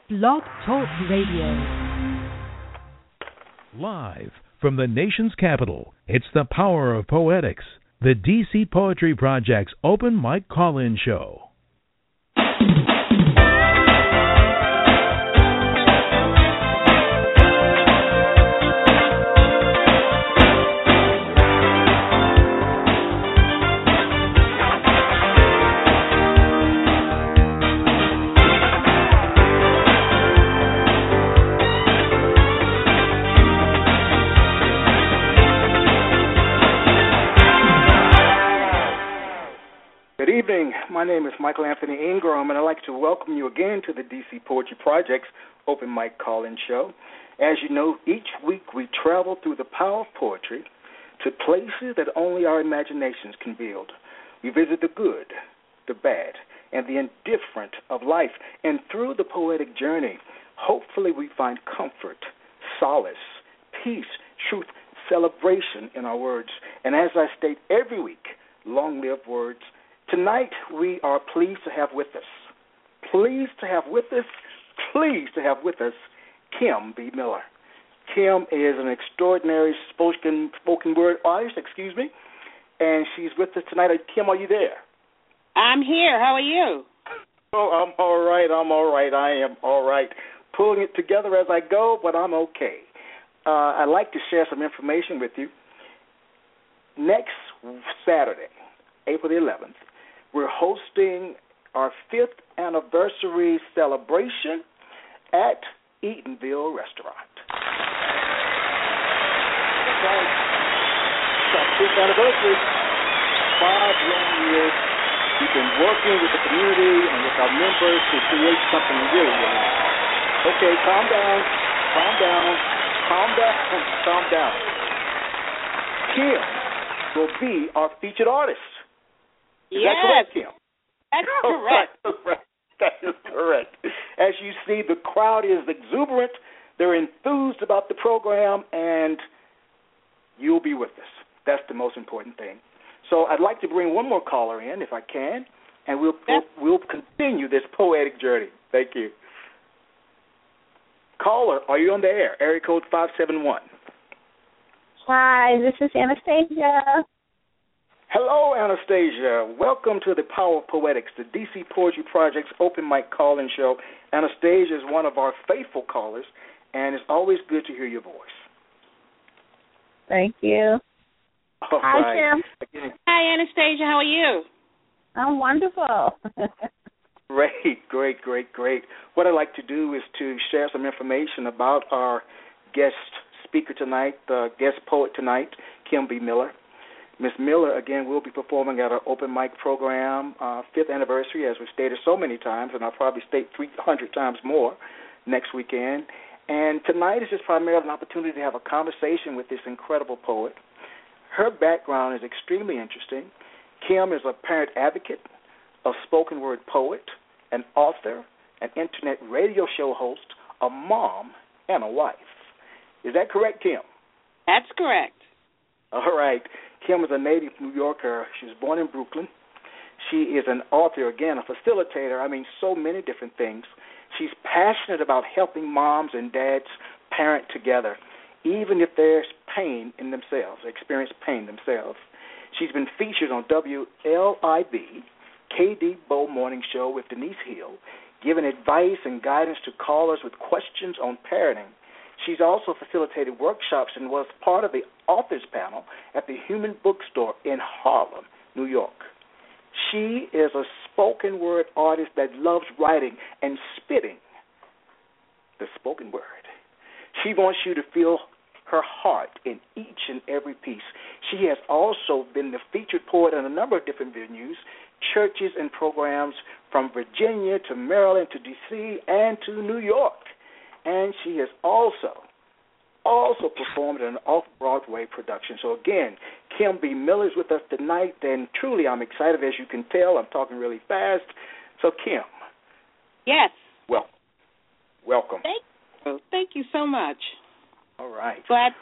Blog Talk Radio. Live from the nation's capital, it's the power of poetics, the DC Poetry Project's open mic call-in show. Good evening. My name is Michael Anthony Ingram, and I'd like to welcome you again to the DC Poetry Project's open mic call-in show. As you know, each week we travel through the power of poetry to places that only our imaginations can build. We visit the good, the bad, and the indifferent of life, and through the poetic journey, hopefully we find comfort, solace, peace, truth, celebration in our words. And as I state every week, long live words. Tonight, we are pleased to have with us, Kim B. Miller. Kim is an extraordinary spoken word artist, and she's with us tonight. Kim, are you there? I'm here. How are you? Oh, I'm all right. I am all right. Pulling it together as I go, but I'm okay. I'd like to share some information with you. Next Saturday, April the 11th, we're hosting our 5th anniversary celebration at Eatonville Restaurant. Okay. It's our 5th anniversary. 5 long years. We've been working with the community and with our members to create something really, really nice. Okay, calm down. Kim will be our featured artist. Is that correct, Kim? That's correct. That is correct. As you see, the crowd is exuberant. They're enthused about the program, and you'll be with us. That's the most important thing. So I'd like to bring one more caller in, if I can, and we'll continue this poetic journey. Thank you. Caller, are you on the air? Area code 571. Hi, this is Anastasia. Hello, Anastasia. Welcome to the Power of Poetics, the DC Poetry Project's open mic call-in show. Anastasia is one of our faithful callers, and it's always good to hear your voice. Thank you. All Hi, right. Kim. Again, Hi, Anastasia. How are you? I'm wonderful. Great. What I'd like to do is to share some information about our guest speaker tonight, the guest poet tonight, Kim B. Miller. Ms. Miller, again, will be performing at our open mic program, 5th anniversary, as we've stated so many times, and I'll probably state 300 times more next weekend. And tonight is just primarily an opportunity to have a conversation with this incredible poet. Her background is extremely interesting. Kim is a parent advocate, a spoken word poet, an author, an internet radio show host, a mom, and a wife. Is that correct, Kim? That's correct. All right. Kim is a native New Yorker. She was born in Brooklyn. She is an author, again, a facilitator. So many different things. She's passionate about helping moms and dads parent together, even if there's pain in themselves, experience pain themselves. She's been featured on WLIB, KD Bow Morning Show with Denise Hill, giving advice and guidance to callers with questions on parenting. She's also facilitated workshops and was part of the authors panel at the Human Bookstore in Harlem, New York. She is a spoken word artist that loves writing and spitting the spoken word. She wants you to feel her heart in each and every piece. She has also been the featured poet in a number of different venues, churches and programs from Virginia to Maryland to D.C. and to New York. And she has also performed in an off-Broadway production. So, again, Kim B. Miller is with us tonight, and truly I'm excited. As you can tell, I'm talking really fast. So, Kim. Yes. Welcome. Thank you so much. All right. Glad.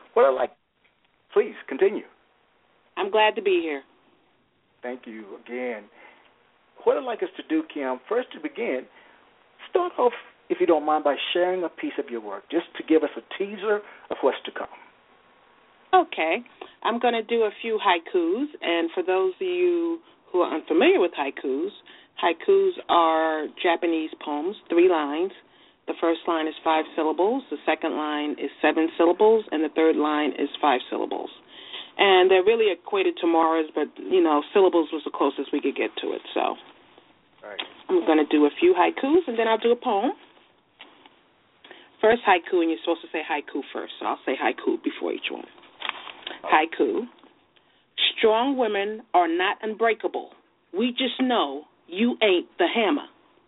Please, continue. I'm glad to be here. Thank you again. What I'd like us to do, Kim, first to begin, start off if you don't mind, by sharing a piece of your work, just to give us a teaser of what's to come. Okay. I'm going to do a few haikus, and for those of you who are unfamiliar with haikus, haikus are Japanese poems, 3 lines. The first line is 5 syllables, the second line is 7 syllables, and the third line is 5 syllables. And they're really equated to Morris, but, syllables was the closest we could get to it. So right. I'm going to do a few haikus, and then I'll do a poem. First haiku, and you're supposed to say haiku first, so I'll say haiku before each one. Haiku. Strong women are not unbreakable. We just know you ain't the hammer.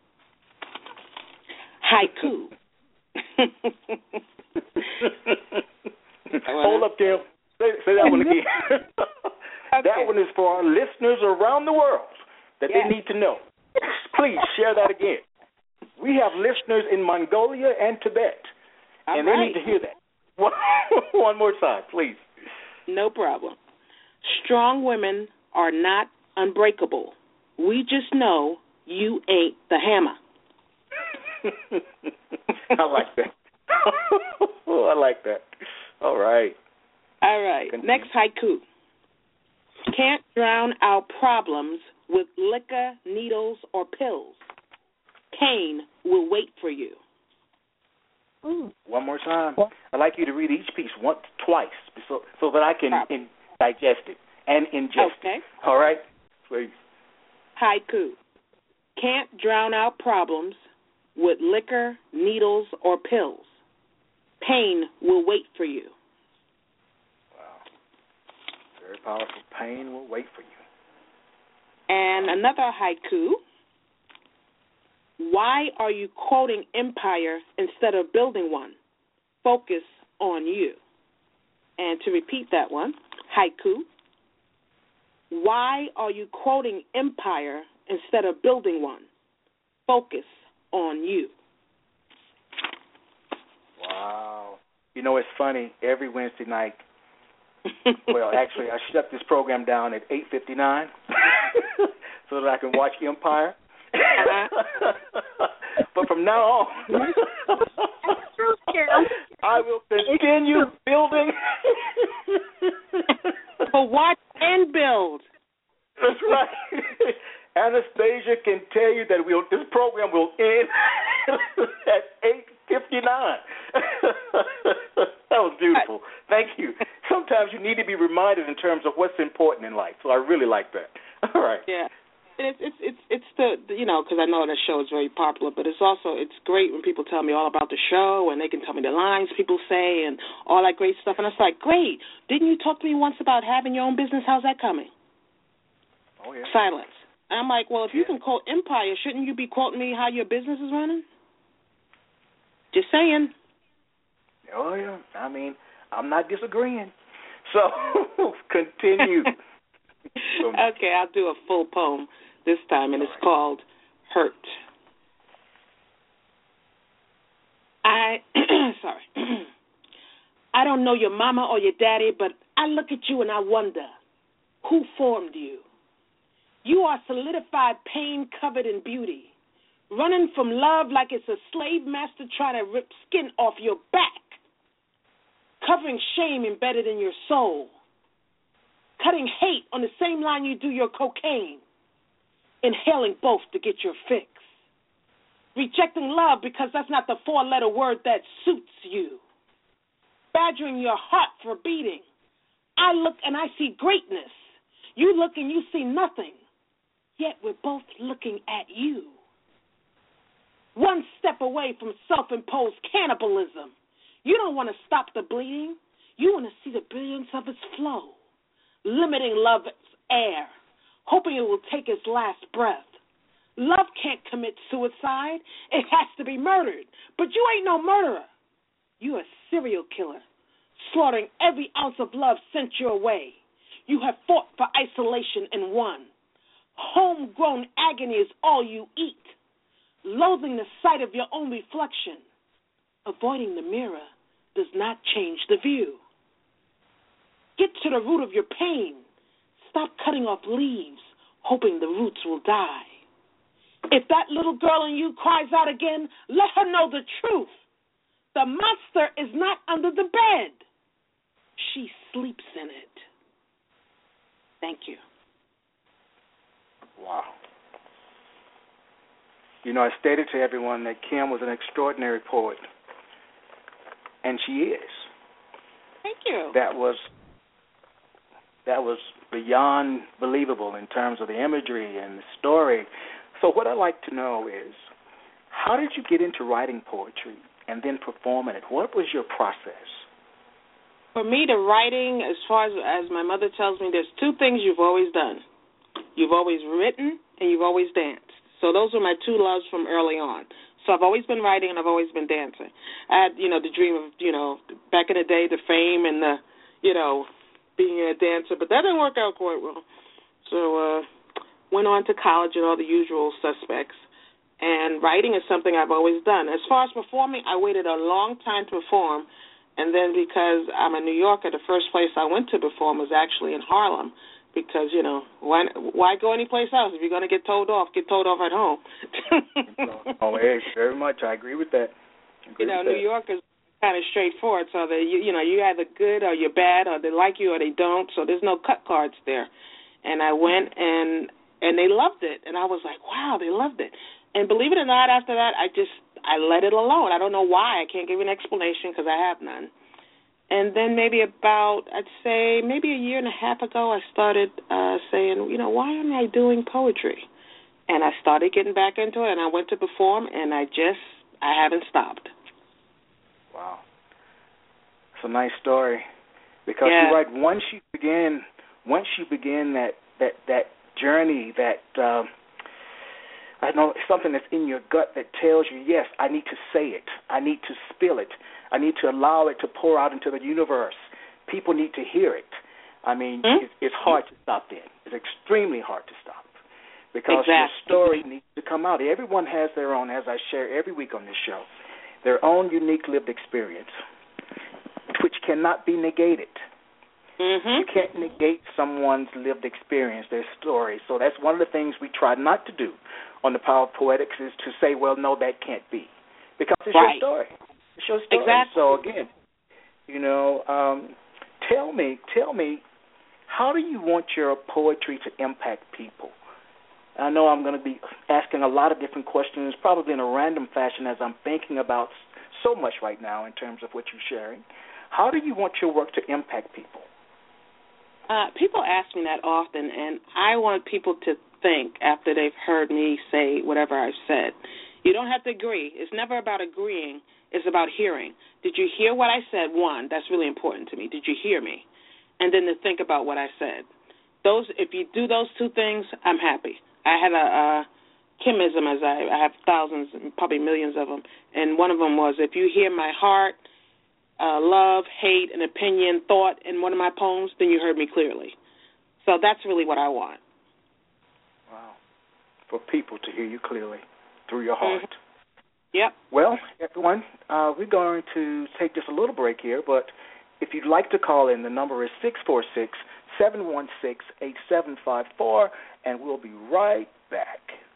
Haiku. Hold up, Kim. Say that one again. Okay. That one is for our listeners around the world that they need to know. Please share that again. We have listeners in Mongolia and Tibet, and they need to hear that. One more time, please. No problem. Strong women are not unbreakable. We just know you ain't the hammer. I like that. I like that. All right. All right. Continue. Next haiku. Can't drown our problems with liquor, needles, or pills. Pain will wait for you. Ooh. One more time. I'd like you to read each piece twice so that I can digest it and ingest it. All right? Please. Haiku. Can't drown out problems with liquor, needles, or pills. Pain will wait for you. Wow. Very powerful. Pain will wait for you. And another haiku. Why are you quoting empire instead of building one? Focus on you. And to repeat that one, haiku. Why are you quoting empire instead of building one? Focus on you. Wow. It's funny. Every Wednesday night, well, actually, I shut this program down at 8:59 so that I can watch Empire. But from now on, I will continue building. But watch and build. That's right. Anastasia can tell you that this program will end at 8:59. That was beautiful. Thank you. Sometimes you need to be reminded in terms of what's important in life. So I really like that. All right. Yeah. It's the because I know that show is very popular, but it's great when people tell me all about the show and they can tell me the lines people say and all that great stuff, and it's like, great. Didn't you talk to me once about having your own business? How's that coming? Oh yeah. Silence. And I'm like, well, if you can quote Empire, shouldn't you be quoting me how your business is running? Just saying. Oh yeah. I mean, I'm not disagreeing. So continue. Okay, I'll do a full poem this time, and it's called Hurt. Sorry. I don't know your mama or your daddy, but I look at you and I wonder, who formed you? You are solidified pain covered in beauty, running from love like it's a slave master trying to rip skin off your back, covering shame embedded in your soul, cutting hate on the same line you do your cocaine, inhaling both to get your fix, rejecting love because that's not the 4-letter word that suits you, badgering your heart for beating. I look and I see greatness. You look and you see nothing, yet we're both looking at you. One step away from self-imposed cannibalism. You don't want to stop the bleeding. You want to see the brilliance of its flow, limiting love's air, hoping it will take its last breath. Love can't commit suicide. It has to be murdered. But you ain't no murderer. You a serial killer, slaughtering every ounce of love sent your way. You have fought for isolation and won. Homegrown agony is all you eat, loathing the sight of your own reflection. Avoiding the mirror does not change the view. Get to the root of your pain. Stop cutting off leaves, hoping the roots will die. If that little girl in you cries out again, let her know the truth. The monster is not under the bed. She sleeps in it. Thank you. Wow. You know, I stated to everyone that Kim was an extraordinary poet, and she is. Thank you. That was beyond believable in terms of the imagery and the story. So what I'd like to know is, how did you get into writing poetry and then performing it? What was your process? For me, the writing, as far as my mother tells me, there's two things you've always done. You've always written and you've always danced. So those were my two loves from early on. So I've always been writing and I've always been dancing. I had, the dream of, back in the day, the fame and the, being a dancer, but that didn't work out quite well. So went on to college and all the usual suspects. And writing is something I've always done. As far as performing, I waited a long time to perform. And then because I'm a New Yorker, the first place I went to perform was actually in Harlem. Because, why go anyplace else? If you're going to get told off at home. Oh, hey, very much. I agree with that. New York is kind of straightforward. So, you're either good or you're bad, or they like you or they don't. So there's no cut cards there. And I went, and they loved it. And I was like, wow, they loved it. And believe it or not, after that, I let it alone. I don't know why. I can't give you an explanation because I have none. And then maybe maybe a year and a half ago, I started saying, why am I doing poetry? And I started getting back into it, and I went to perform, and I haven't stopped. Wow. It's a nice story. Because you're right, once you begin that journey, that I know something that's in your gut that tells you, yes, I need to say it. I need to spill it. I need to allow it to pour out into the universe. People need to hear it. I mean, it's hard to stop then. It's extremely hard to stop because your story needs to come out. Everyone has their own, as I share every week on this show, their own unique lived experience, which cannot be negated. You can't negate someone's lived experience, their story. So that's one of the things we try not to do on the Power of Poetics is to say, well, no, that can't be. Because it's your story. It's your story. Exactly. So, again, tell me, how do you want your poetry to impact people? I know I'm going to be asking a lot of different questions, probably in a random fashion as I'm thinking about so much right now in terms of what you're sharing. How do you want your work to impact people? People ask me that often, and I want people to think after they've heard me say whatever I've said. You don't have to agree. It's never about agreeing. It's about hearing. Did you hear what I said? One, that's really important to me. Did you hear me? And then to think about what I said. If you do those two things, I'm happy. I had a Kimism, as I have thousands, probably millions of them, and one of them was, if you hear my heart, love, hate, and opinion, thought in one of my poems, then you heard me clearly. So that's really what I want. Wow. For people to hear you clearly through your heart. Yep. Well, everyone, we're going to take just a little break here, but if you'd like to call in, the number is 646-716-8754, and we'll be right back.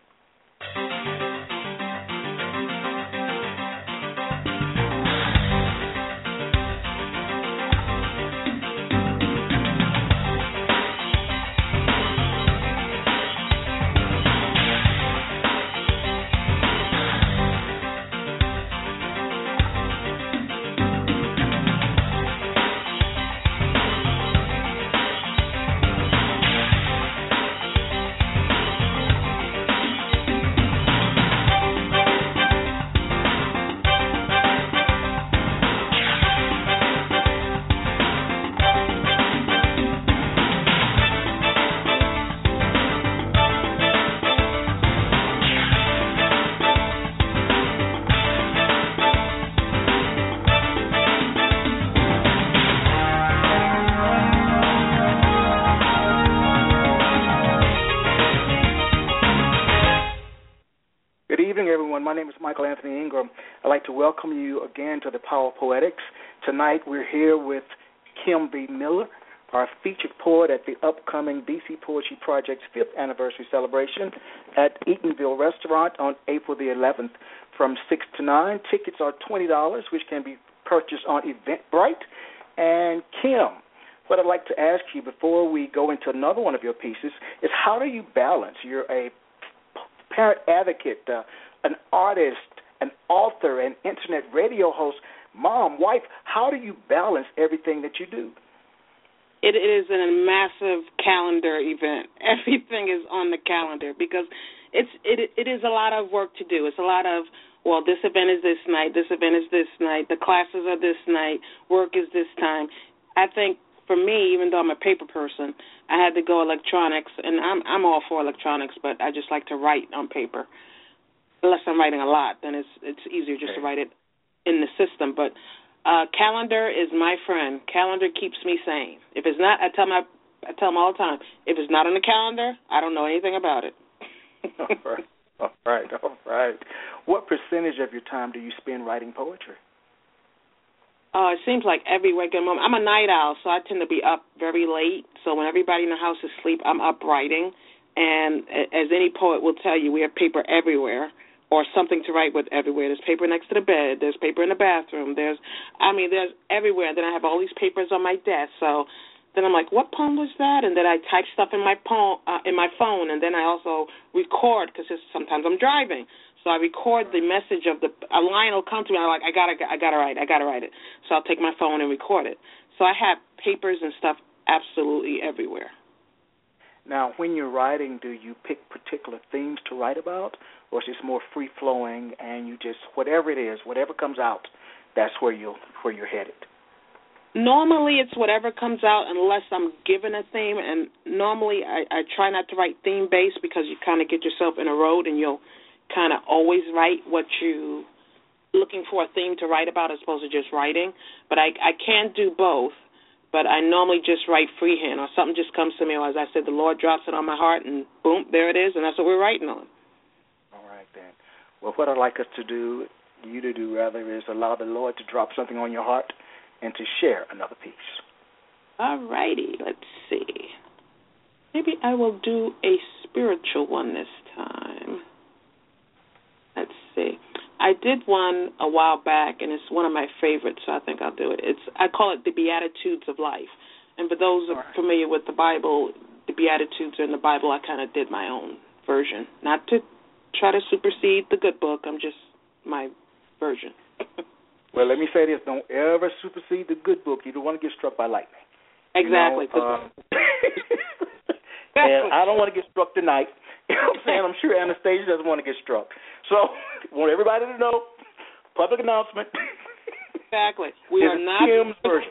My name is Michael Anthony Ingram. I'd like to welcome you again to the Power of Poetics. Tonight we're here with Kim B. Miller our featured poet at the upcoming DC Poetry Project's 5th anniversary celebration at Eatonville Restaurant on April the 11th from 6 to 9. Tickets are $20, which can be purchased on Eventbrite. And Kim, what I'd like to ask you before we go into another one of your pieces is how do you balance? You're a parent advocate, an artist, an author, an internet radio host, mom, wife. How do you balance everything that you do? It is a massive calendar event. Everything is on the calendar because it is a lot of work to do. It's a lot of, well, this event is this night, this event is this night, the classes are this night, work is this time. I think for me, even though I'm a paper person, I had to go electronics, and I'm all for electronics, but I just like to write on paper. Unless I'm writing a lot, then it's easier just to write it in the system. But calendar is my friend. Calendar keeps me sane. If it's not, I tell them all the time, if it's not on the calendar, I don't know anything about it. All right. What percentage of your time do you spend writing poetry? It seems like every waking moment. I'm a night owl, so I tend to be up very late. So when everybody in the house is asleep, I'm up writing. And as any poet will tell you, we have paper everywhere or something to write with everywhere. There's paper next to the bed. There's paper in the bathroom. There's everywhere. And then I have all these papers on my desk. So then I'm like, what poem was that? And then I type stuff in my phone, and then I also record because sometimes I'm driving. So I record the message of a line will come to me. I'm like, I gotta write it. So I'll take my phone and record it. So I have papers and stuff absolutely everywhere. Now, when you're writing, do you pick particular themes to write about, or is it more free flowing and you just whatever it is, whatever comes out, that's where you're headed? Normally, it's whatever comes out unless I'm given a theme, and normally I try not to write theme-based because you kind of get yourself in a road and you'll kind of always write what you looking for a theme to write about as opposed to just writing. But I can do both, but I normally just write freehand or something just comes to me, or as I said, the Lord drops it on my heart and boom, there it is, and that's what we're writing on. All right, then. Well, what I'd like us to do, is allow the Lord to drop something on your heart and to share another piece. All righty, let's see. Maybe I will do a spiritual one this time. Let's see. I did one a while back, and it's one of my favorites, so I think I'll do it. I call it the Beatitudes of Life. And for those who are familiar with the Bible, the Beatitudes are in the Bible. I kind of did my own version. Not to try to supersede the good book. I'm just my version. Well, let me say this. Don't ever supersede the good book. You don't want to get struck by lightning. Exactly. And I don't want to get struck tonight. You know what I'm saying? I'm sure Anastasia doesn't want to get struck. So I want everybody to know, public announcement. Exactly. We are not Kim's version.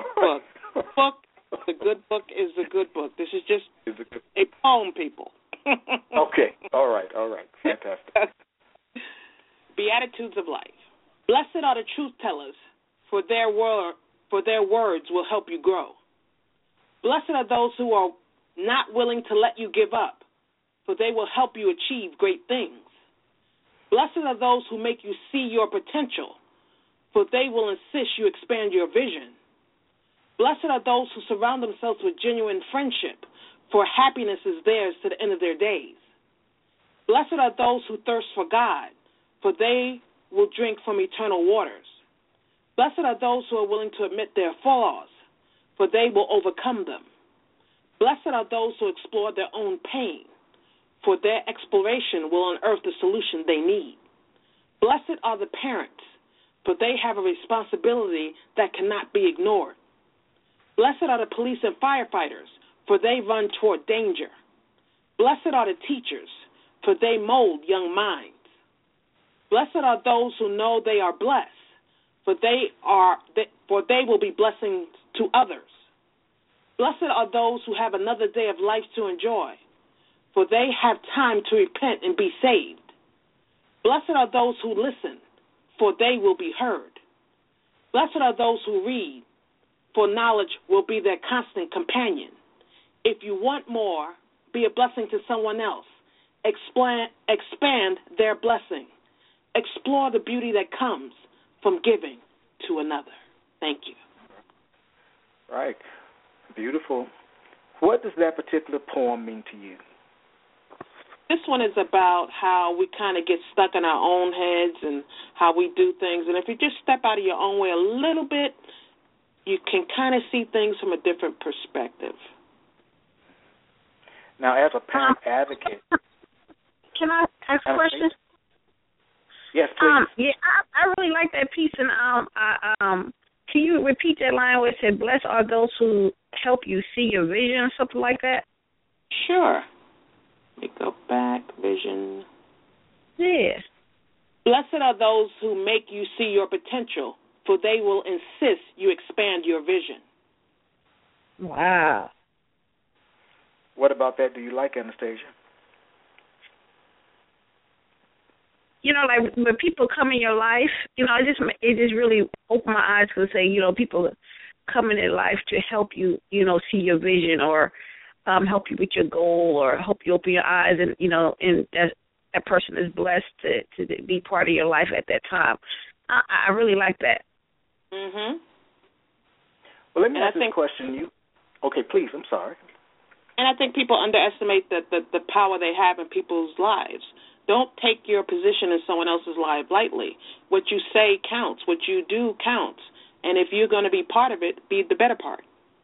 The good book is the good book. This is just a poem, people. Okay. All right. Fantastic. Beatitudes of Life. Blessed are the truth tellers, for their words will help you grow. Blessed are those who are not willing to let you give up, for they will help you achieve great things. Blessed are those who make you see your potential, for they will insist you expand your vision. Blessed are those who surround themselves with genuine friendship, for happiness is theirs to the end of their days. Blessed are those who thirst for God, for they will drink from eternal waters. Blessed are those who are willing to admit their flaws, for they will overcome them. Blessed are those who explore their own pain, for their exploration will unearth the solution they need. Blessed are the parents, for they have a responsibility that cannot be ignored. Blessed are the police and firefighters, for they run toward danger. Blessed are the teachers, for they mold young minds. Blessed are those who know they are blessed, for they will be blessings to others. Blessed are those who have another day of life to enjoy, for they have time to repent and be saved. Blessed are those who listen, for they will be heard. Blessed are those who read, for knowledge will be their constant companion. If you want more, be a blessing to someone else. Expand their blessing. Explore the beauty that comes from giving to another. Thank you. Right. Beautiful. What does that particular poem mean to you? This one is about how we kind of get stuck in our own heads and how we do things. And if you just step out of your own way a little bit, you can kind of see things from a different perspective. Now, as a parent advocate. Can I ask a question? Yes, please. I really like that piece. And can you repeat that line where it said, blessed are those who help you see your vision or something like that? Sure. Let me go back. Vision. Yeah. Blessed are those who make you see your potential, for they will insist you expand your vision. Wow. What about that do you like, Anastasia? You know, like when people come in your life, you know, it just really opened my eyes to say, you know, people come in your life to help you, you know, see your vision or help you with your goal or help you open your eyes, and you know, and that person is blessed to be part of your life at that time. I really like that. Mhm. Well, let me ask this question. Okay, please. I'm sorry. And I think people underestimate the power they have in people's lives. Don't take your position in someone else's life lightly. What you say counts. What you do counts. And if you're going to be part of it, be the better part.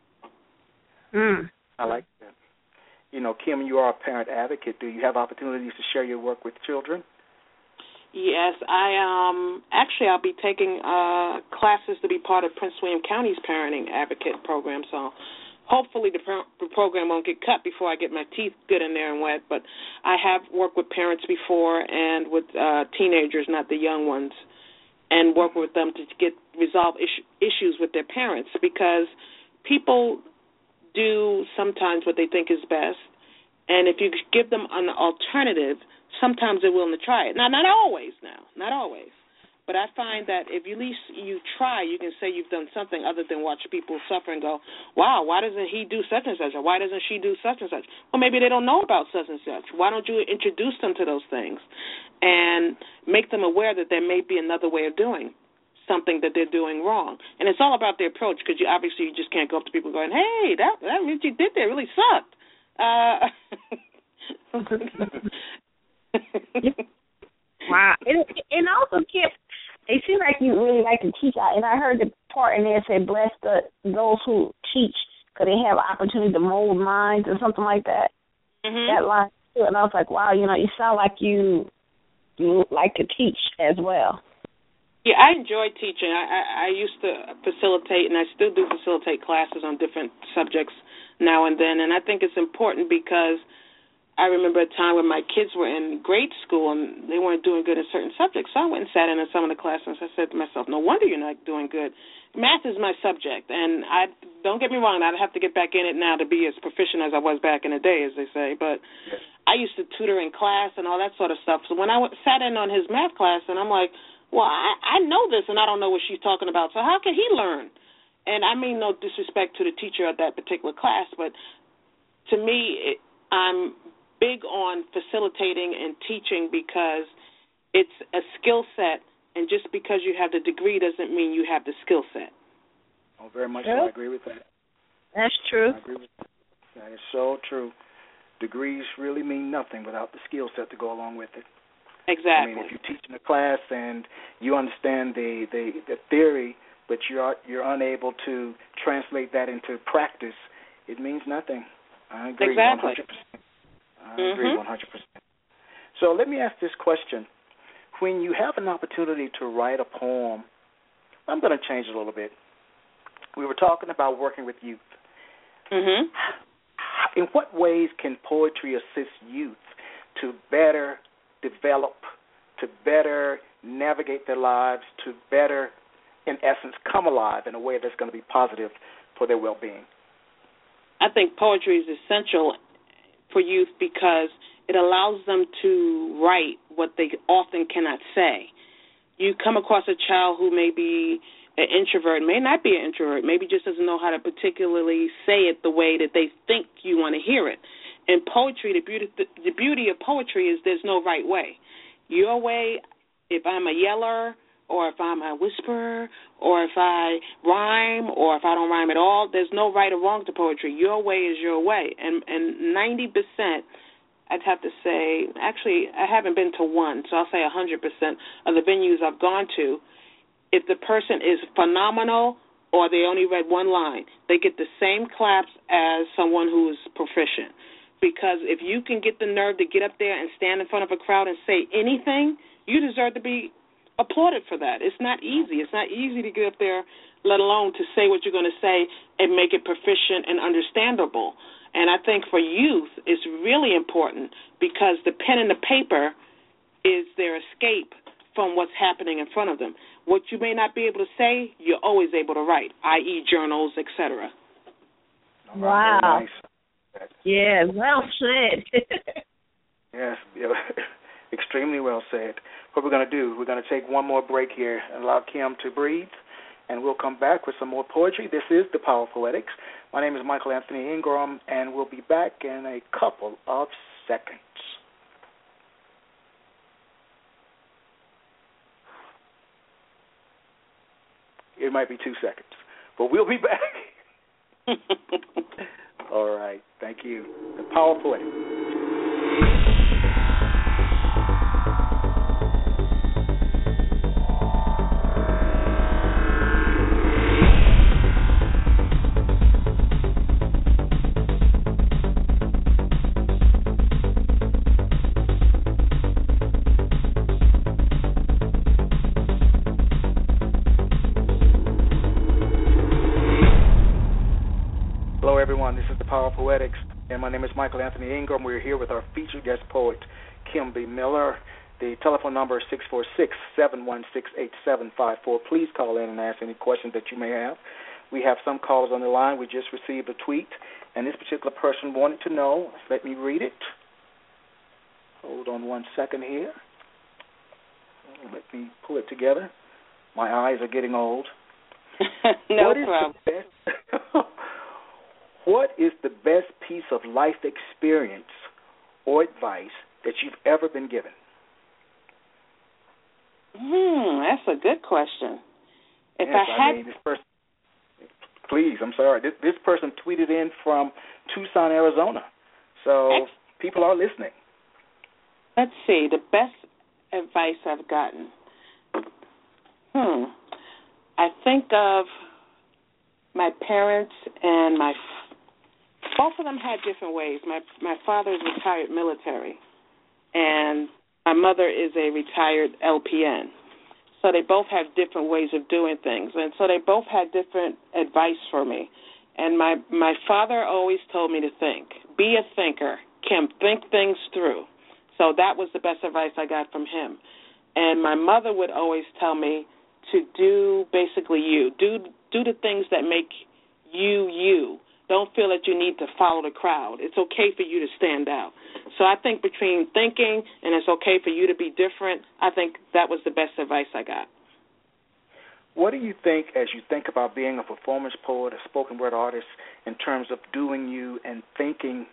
I like that. You know, Kim, you are a parent advocate. Do you have opportunities to share your work with children? Yes, I'll be taking classes to be part of Prince William County's Parenting Advocate program, so hopefully the program won't get cut before I get my teeth good in there and wet, but I have worked with parents before and with teenagers, not the young ones, and work with them to resolve issues with their parents, because people do sometimes what they think is best, and if you give them an alternative, sometimes they're willing to try it. Now, not always, but I find that if at least you try, you can say you've done something other than watch people suffer and go, wow, why doesn't he do such and such, or why doesn't she do such and such? Well, maybe they don't know about such and such. Why don't you introduce them to those things and make them aware that there may be another way of doing something that they're doing wrong? And it's all about the approach, because you just can't go up to people going, hey, that what you did there really sucked. Wow. And also, Kip, it seems like you really like to teach. And I heard the part in there say, bless those who teach, because they have an opportunity to mold minds or something like that. Mm-hmm. That line, too. And I was like, wow, you know, you sound like you like to teach as well. Yeah, I enjoy teaching. I used to facilitate, and I still do facilitate classes on different subjects now and then. And I think it's important because I remember a time when my kids were in grade school and they weren't doing good in certain subjects. So I went and sat in some of the classes. I said to myself, no wonder you're not doing good. Math is my subject, and don't get me wrong, I'd have to get back in it now to be as proficient as I was back in the day, as they say. But I used to tutor in class and all that sort of stuff. So when I sat in on his math class, and I'm like, well, I know this, and I don't know what she's talking about, so how can he learn? And I mean no disrespect to the teacher of that particular class, but to me, I'm big on facilitating and teaching because it's a skill set, and just because you have the degree doesn't mean you have the skill set. Oh, very much so. I agree with that. That's true. I agree with that. That is so true. Degrees really mean nothing without the skill set to go along with it. Exactly. I mean, if you teach in a class and you understand the theory, but you're unable to translate that into practice, it means nothing. I agree. Exactly. 100%. I agree 100%. So let me ask this question. When you have an opportunity to write a poem, I'm going to change it a little bit. We were talking about working with youth. Mm-hmm. In what ways can poetry assist youth to better develop, to better navigate their lives, to better, in essence, come alive in a way that's going to be positive for their well-being? I think poetry is essential for youth because it allows them to write what they often cannot say. You come across a child who may be an introvert, may not be an introvert, maybe just doesn't know how to particularly say it the way that they think you want to hear it. In poetry, the beauty of poetry is there's no right way. Your way, if I'm a yeller or if I'm a whisperer, or if I rhyme, or if I don't rhyme at all. There's no right or wrong to poetry. Your way is your way. And 90%, I'd have to say, actually, I haven't been to one, so I'll say 100% of the venues I've gone to, if the person is phenomenal or they only read one line, they get the same claps as someone who's proficient. Because if you can get the nerve to get up there and stand in front of a crowd and say anything, you deserve to be applauded for that. It's not easy. It's not easy to get up there, let alone to say what you're going to say and make it proficient and understandable. And I think for youth, it's really important because the pen and the paper is their escape from what's happening in front of them. What you may not be able to say, you're always able to write, i.e. journals, etc. Wow. Nice. Yeah, well said. Yes, yeah. Extremely well said. What we're going to do, we're going to take one more break here and allow Kim to breathe, and we'll come back with some more poetry. This is The Power of Poetics. My name is Michael Anthony Ingram, and we'll be back in a couple of seconds. It might be 2 seconds, but we'll be back. All right. Thank you. The Power of Poetics. Hello, everyone. This is The Power of Poetics, and my name is Michael Anthony Ingram. We're here with our featured guest poet, Kim B. Miller. The telephone number is 646-716-8754. Please call in and ask any questions that you may have. We have some callers on the line. We just received a tweet, and this particular person wanted to know. Let me read it. Hold on 1 second here. Let me pull it together. My eyes are getting old. No problem. What is the best piece of life experience or advice that you've ever been given? That's a good question. If yes, I had... this person, please, I'm sorry. This person tweeted in from Tucson, Arizona. So people are listening. Let's see. The best advice I've gotten. I think of my parents and both of them had different ways. My father is retired military, and my mother is a retired LPN. So they both have different ways of doing things, and so they both had different advice for me. And my father always told me to think. Be a thinker. Kim, think things through. So that was the best advice I got from him. And my mother would always tell me to do basically you. Do the things that make you you. Don't feel that you need to follow the crowd. It's okay for you to stand out. So I think between thinking and it's okay for you to be different, I think that was the best advice I got. What do you think as you think about being a performance poet, a spoken word artist, in terms of doing you and thinking,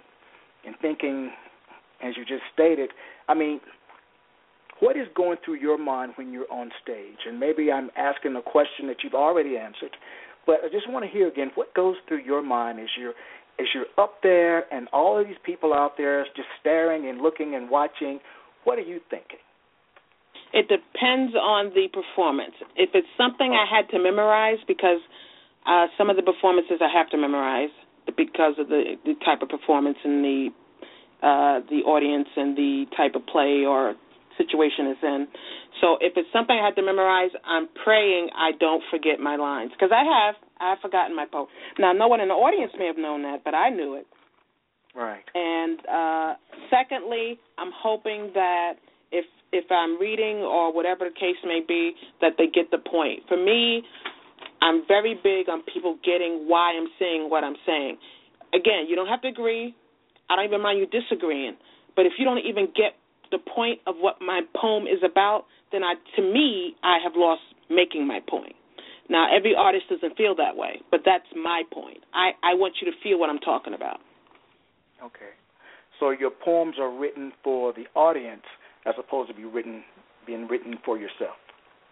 as you just stated, I mean, what is going through your mind when you're on stage? And maybe I'm asking a question that you've already answered, but I just want to hear again what goes through your mind as you're up there and all of these people out there just staring and looking and watching. What are you thinking? It depends on the performance. If it's something I had to memorize, because some of the performances I have to memorize because of the type of performance and the audience and the type of play or situation it's in. So if it's something I had to memorize, I'm praying I don't forget my lines, because I've forgotten my poem. Now, no one in the audience may have known that, but I knew it. Right. And secondly, I'm hoping that if I'm reading or whatever the case may be, that they get the point. For me, I'm very big on people getting why I'm saying what I'm saying. Again, you don't have to agree. I don't even mind you disagreeing. But if you don't even get the point of what my poem is about, then to me, I have lost making my point. Now, every artist doesn't feel that way, but that's my point. I want you to feel what I'm talking about. Okay. So your poems are written for the audience as opposed to being written for yourself.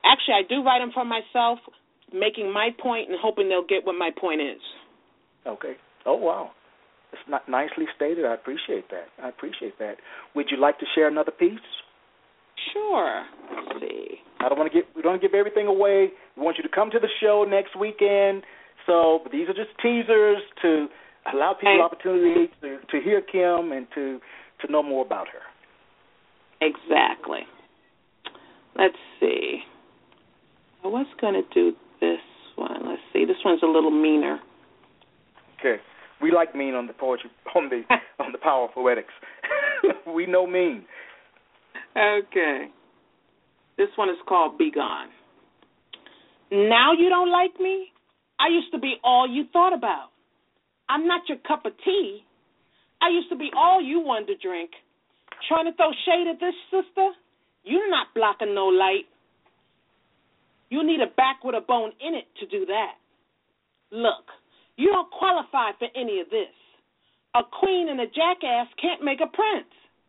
Actually, I do write them for myself, making my point and hoping they'll get what my point is. Okay. Oh, wow. It's not nicely stated. I appreciate that. Would you like to share another piece? Sure. Let's see. We don't give everything away. We want you to come to the show next weekend. So these are just teasers to allow people opportunity to hear Kim and to know more about her. Exactly. Let's see. I was going to do this one. Let's see. This one's a little meaner. Okay. We like mean on the poetry, on the Power of Poetics. We know mean. Okay. This one is called Be Gone. Now you don't like me? I used to be all you thought about. I'm not your cup of tea. I used to be all you wanted to drink. Trying to throw shade at this sister? You're not blocking no light. You need a back with a bone in it to do that. Look, you don't qualify for any of this. A queen and a jackass can't make a prince.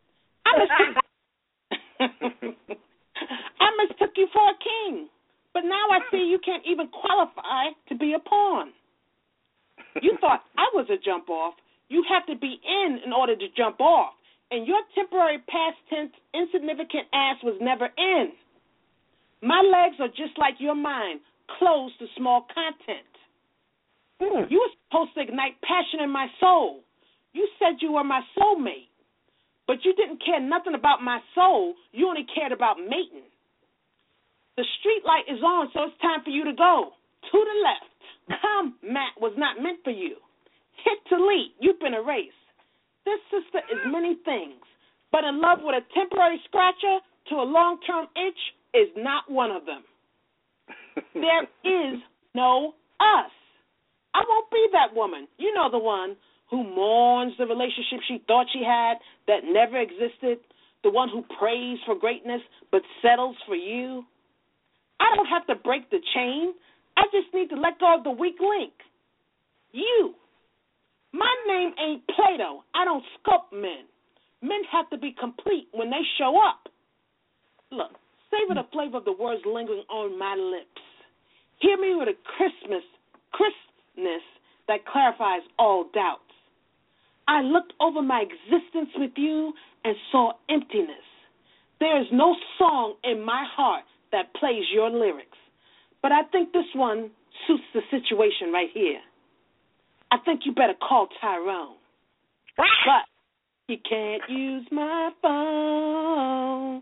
I mistook you for a king, but now I see you can't even qualify to be a pawn. You thought I was a jump off. You have to be in order to jump off, and your temporary past tense insignificant ass was never in. My legs are just like your mind, closed to small content. You were supposed to ignite passion in my soul. You said you were my soulmate, but you didn't care nothing about my soul. You only cared about mating. The street light is on, so it's time for you to go. To the left. Matt was not meant for you. Hit delete. You've been erased. This sister is many things, but in love with a temporary scratcher to a long-term itch is not one of them. There is no us. I won't be that woman. You know the one who mourns the relationship she thought she had that never existed, the one who prays for greatness but settles for you. I don't have to break the chain. I just need to let go of the weak link. You. My name ain't Plato. I don't sculpt men. Men have to be complete when they show up. Look, savor the flavor of the words lingering on my lips. Hear me with a crispness that clarifies all doubts. I looked over my existence with you and saw emptiness. There is no song in my heart that plays your lyrics, but I think this one suits the situation right here. I think you better call Tyrone. But he can't use my phone.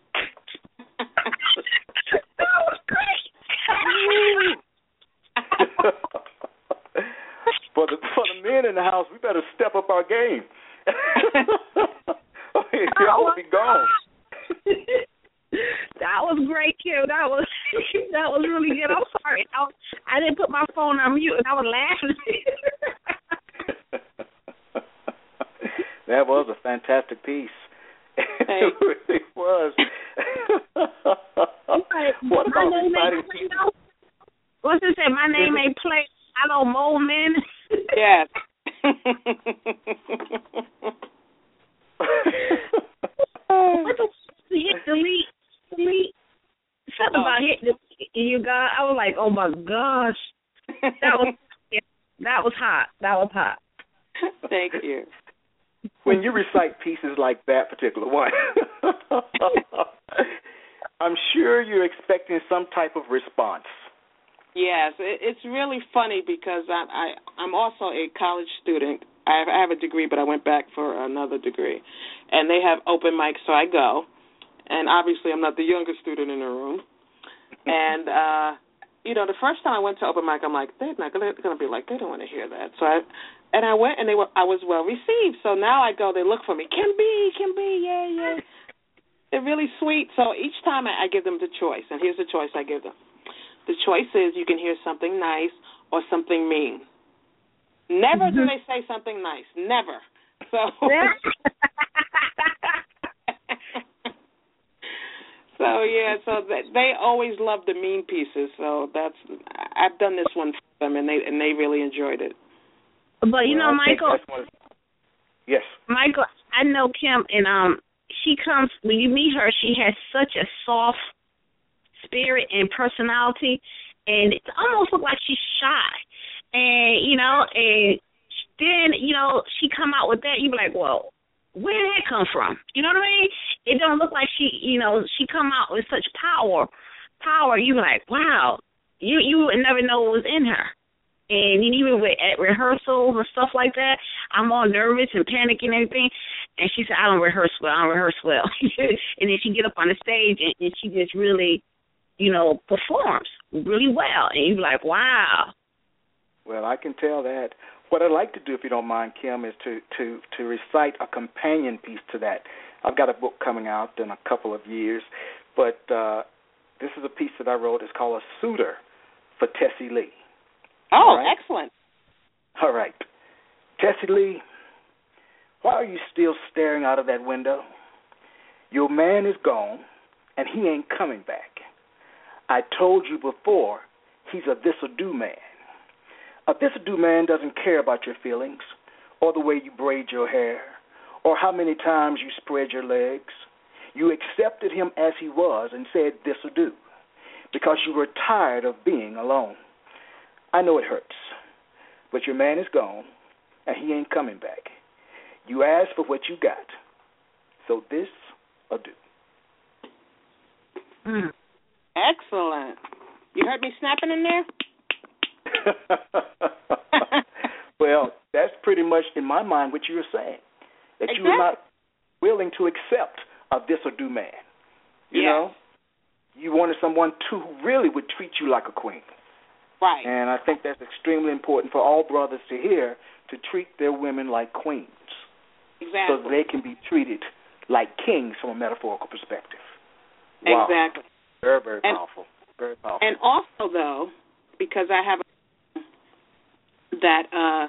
That was great. For the men in the house, we better step up our game. Y'all will be gone. That was great, Kim. That was really good. I'm sorry. I didn't put my phone on mute, and I was laughing. That was a fantastic piece. It really was. What about exciting people? What's it say? My name ain't Play. I don't mold men. Yes. Hit delete. Something about hit delete. You got. I was like, oh my gosh, that was hot. Thank you. When you recite pieces like that particular one, I'm sure you're expecting some type of response. Yes, it's really funny because I'm also a college student. I have a degree, but I went back for another degree. And they have open mics, so I go. And obviously I'm not the youngest student in the room. And, the first time I went to open mic, I'm like, they're not going to be like, they don't want to hear that. So I went, and I was well received. So now I go, they look for me. Kim B, yeah. They're really sweet. So each time I give them the choice, and here's the choice I give them. The choice is you can hear something nice or something mean. Never do they say something nice. Never. So so they always love the mean pieces. So I've done this one for them, and they really enjoyed it. But Michael. Yes. Michael, I know Kim, and she comes when you meet her. She has such a soft spirit and personality, and it almost looked like she's shy. And, you know, and then, you know, she come out with that, you be like, well, where did that come from? You know what I mean? It don't look like she, you know, she come out with such power. You be like, wow, you would never know what was in her. And even at rehearsals and stuff like that, I'm all nervous and panicking and everything. And she said, I don't rehearse well. And then she get up on the stage and she just really, you know, performs really well. And you be like, wow. Well, I can tell that. What I'd like to do, if you don't mind, Kim, is to recite a companion piece to that. I've got a book coming out in a couple of years, but this is a piece that I wrote. It's called A Suitor for Tessie Lee. Oh, right? Excellent. All right. Tessie Lee, why are you still staring out of that window? Your man is gone, and he ain't coming back. I told you before, he's a this-or-do man. A this-or-do man doesn't care about your feelings or the way you braid your hair or how many times you spread your legs. You accepted him as he was and said this-or-do because you were tired of being alone. I know it hurts, but your man is gone, and he ain't coming back. You asked for what you got, so this or do. Excellent. You heard me snapping in there? Well, that's pretty much, in my mind, what you were saying, that exactly. You were not willing to accept a this-or-do man. You know? You wanted someone who really would treat you like a queen. Right. And I think that's extremely important for all brothers to hear, to treat their women like queens. Exactly. So that they can be treated like kings from a metaphorical perspective. Wow. Exactly. Very, very powerful. Very powerful. And also, though, because I have that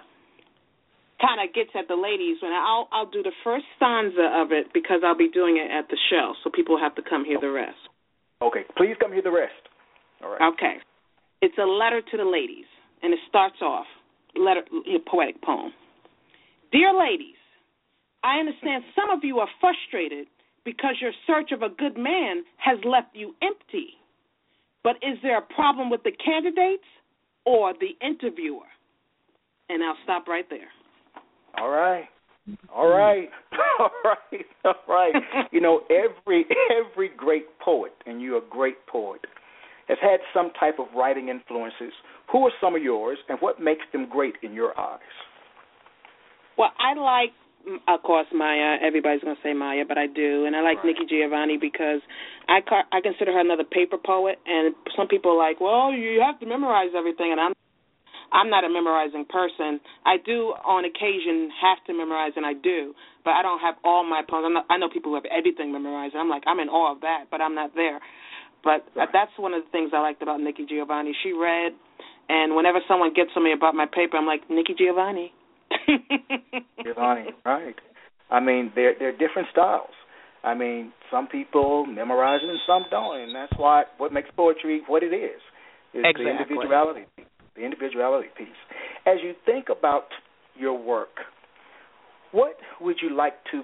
kind of gets at the ladies, when I'll do the first stanza of it because I'll be doing it at the show, so people have to come hear the rest. Okay. Please come hear the rest. All right. Okay. It's a letter to the ladies, and it starts off, poetic poem. Dear ladies, I understand some of you are frustrated because your search of a good man has left you empty. But is there a problem with the candidates or the interviewer? And I'll stop right there. All right. All right. All right. All right. You know, every great poet, and you're a great poet, has had some type of writing influences. Who are some of yours, and what makes them great in your eyes? Well, I like, of course, Maya. Everybody's going to say Maya, but I do. And I like Nikki Giovanni because I consider her another paper poet. And some people are like, well, you have to memorize everything. And I'm not a memorizing person. I do, on occasion, have to memorize, and I do. But I don't have all my poems. I know people who have everything memorized. And I'm like, I'm in awe of that, but I'm not there. But that's one of the things I liked about Nikki Giovanni. She read, and whenever someone gets on me about my paper, I'm like, Nikki Giovanni. Giovanni, right. I mean, they're different styles. I mean, some people memorize it and some don't, and that's what makes poetry what it is exactly. the individuality piece. As you think about your work, what would you like to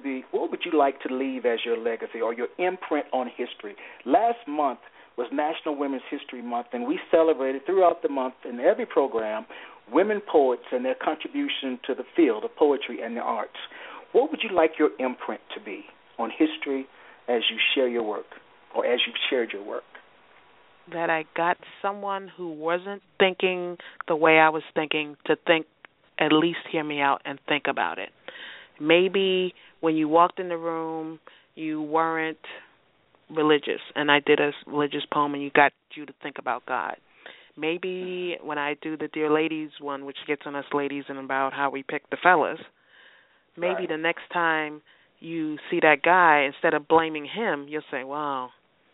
leave as your legacy or your imprint on history? Last month was National Women's History Month, and we celebrated throughout the month in every program women poets and their contribution to the field of poetry and the arts. What would you like your imprint to be on history as you share your work or as you've shared your work? That I got someone who wasn't thinking the way I was thinking to think, at least hear me out and think about it. Maybe when you walked in the room, you weren't religious, and I did a religious poem, and you got you to think about God. Maybe when I do the Dear Ladies one, which gets on us ladies and about how we pick the fellas, maybe the next time you see that guy, instead of blaming him, you'll say, wow,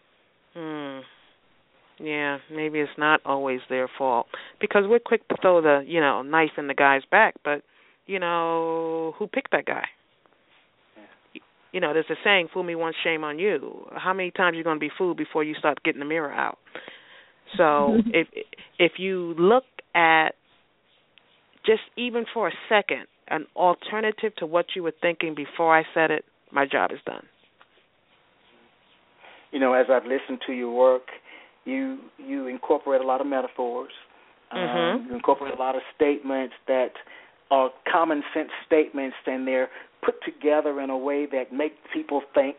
yeah, maybe it's not always their fault. Because we're quick to throw the, knife in the guy's back, but who picked that guy? There's a saying, fool me once, shame on you. How many times are you going to be fooled before you start getting the mirror out? So if you look at, just even for a second, an alternative to what you were thinking before I said it, my job is done. As I've listened to your work, You incorporate a lot of metaphors. Mm-hmm. You incorporate a lot of statements that are common sense statements, and they're put together in a way that make people think.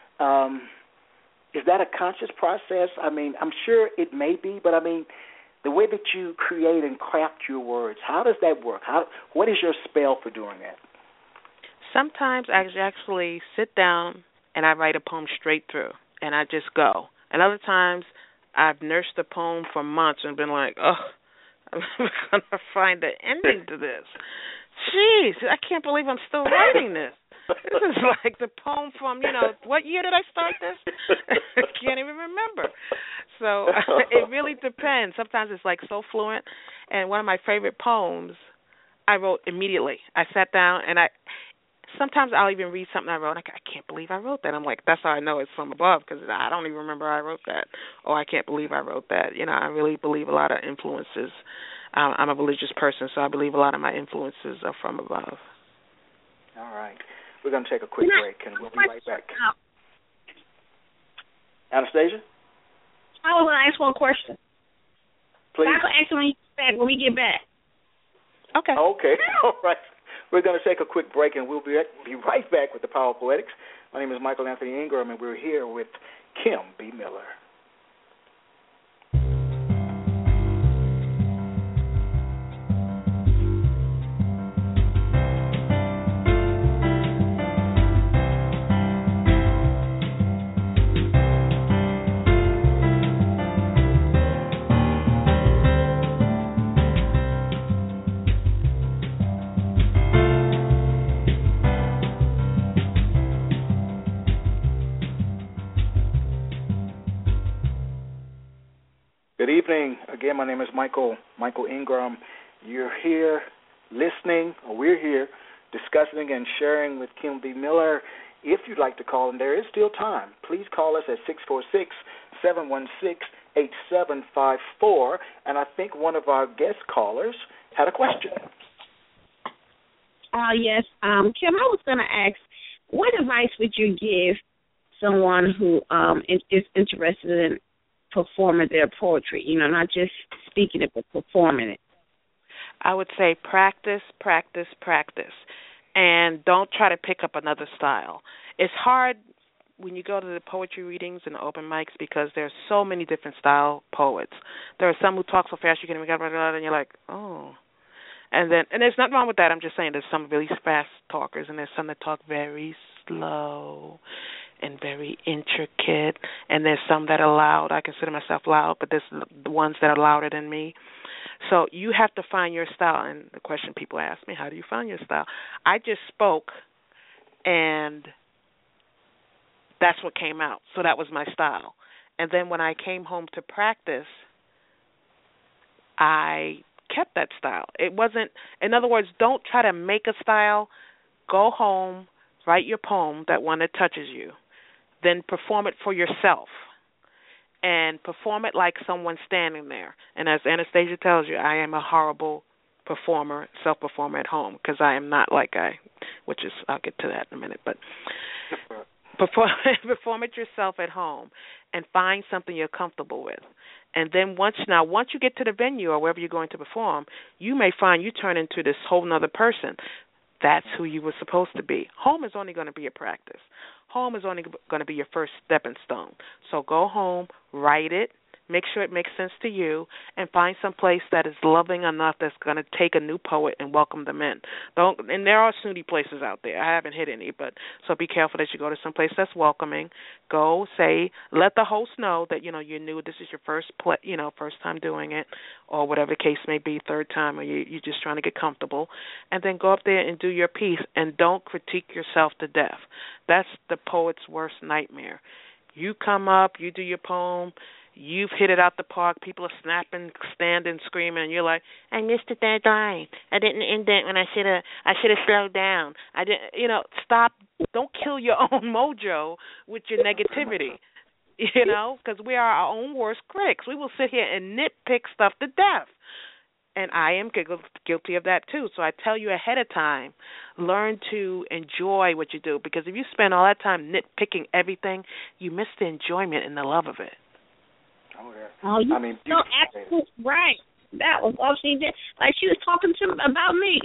Is that a conscious process? I mean, I'm sure it may be, but I mean, the way that you create and craft your words, how does that work? What is your spell for doing that? Sometimes I actually sit down and I write a poem straight through, and I just go. And other times I've nursed the poem for months and been like, oh, I'm going to find an ending to this. Jeez, I can't believe I'm still writing this. This is like the poem from, what year did I start this? I can't even remember. So it really depends. Sometimes it's like so fluent. And one of my favorite poems I wrote immediately. I sat down and sometimes I'll even read something I wrote. I can't believe I wrote that. I'm like, that's how I know it's from above, because I don't even remember I wrote that. Or I can't believe I wrote that. I really believe a lot of influences. I'm a religious person, so I believe a lot of my influences are from above. All right. We're going to take a quick break, and we'll be right back. Anastasia? I was going to ask one question. Please. I'll answer when we get back. Okay. Okay. All right. We're going to take a quick break, and we'll be right back with the Power of Poetics. My name is Michael Anthony Ingram, and we're here with Kim B. Miller. Good evening. Again, my name is Michael Ingram. You're here listening, or we're here discussing and sharing with Kim B. Miller. If you'd like to call, and there is still time, please call us at 646-716-8754. And I think one of our guest callers had a question. Yes. Kim, I was going to ask, what advice would you give someone who is interested in performing their poetry, not just speaking it, but performing it? I would say practice, practice, practice, and don't try to pick up another style. It's hard when you go to the poetry readings and the open mics because there's so many different style poets. There are some who talk so fast you can't even get it, and you're like, oh. And there's nothing wrong with that. I'm just saying there's some really fast talkers, and there's some that talk very slow and very intricate, and there's some that are loud. I consider myself loud, but there's the ones that are louder than me. So you have to find your style. And the question people ask me, how do you find your style? I just spoke, and that's what came out. So that was my style. And then when I came home to practice, I kept that style. It wasn't, in other words, don't try to make a style. Go home, write your poem, that one that touches you. Then perform it for yourself, and perform it like someone standing there. And as Anastasia tells you, I am a horrible performer, self-performer at home, because I am not like I'll get to that in a minute, but perform it yourself at home and find something you're comfortable with. And then once you get to the venue or wherever you're going to perform, you may find you turn into this whole other person. That's who you were supposed to be. Home is only going to be a practice. Home is only going to be your first stepping stone. So go home, write it, make sure it makes sense to you, and find some place that is loving enough that's going to take a new poet and welcome them in. And there are snooty places out there. I haven't hit any, but so be careful that you go to some place that's welcoming. Go let the host know that you're new. This is your first time doing it, or whatever the case may be, third time, or you're just trying to get comfortable, and then go up there and do your piece, and don't critique yourself to death. That's the poet's worst nightmare. You come up, you do your poem. You've hit it out the park. People are snapping, standing, screaming, and you're like, I missed the third line. I didn't indent when I should have slowed down. I didn't, stop. Don't kill your own mojo with your negativity, because we are our own worst critics. We will sit here and nitpick stuff to death. And I am guilty of that too. So I tell you ahead of time, learn to enjoy what you do, because if you spend all that time nitpicking everything, you miss the enjoyment and the love of it. Oh, you I mean, absolutely right. That was all she did. Like she was talking to about me.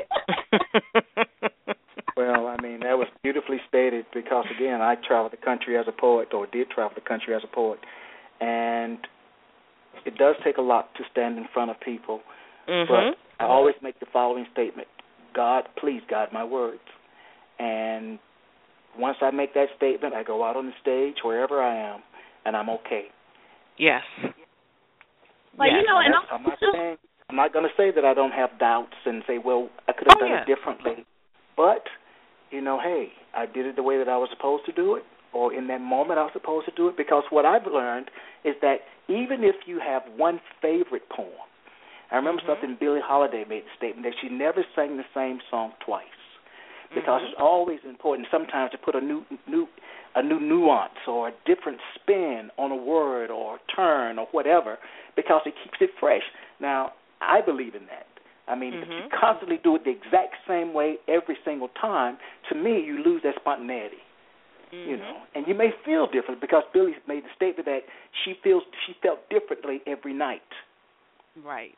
Well, I mean, that was beautifully stated because, again, I traveled the country as a poet, or did travel the country as a poet, and it does take a lot to stand in front of people. But I always make the following statement: God, please guide my words. And once I make that statement, I go out on the stage, wherever I am, and I'm okay. Yes. But yes. you know, and I'm not going to say that I don't have doubts and say, well, I could have done it differently. But, you know, hey, I did it the way that I was supposed to do it, or in that moment I was supposed to do it, because what I've learned is that even if you have one favorite poem, I remember something Billie Holiday made the statement that she never sang the same song twice, because it's always important sometimes to put a new nuance or a different spin on a word or a turn or whatever, because it keeps it fresh. Now, I believe in that. I mean, if you constantly do it the exact same way every single time, to me, you lose that spontaneity. You know, and you may feel different because Billie made the statement that she felt differently every night. Right.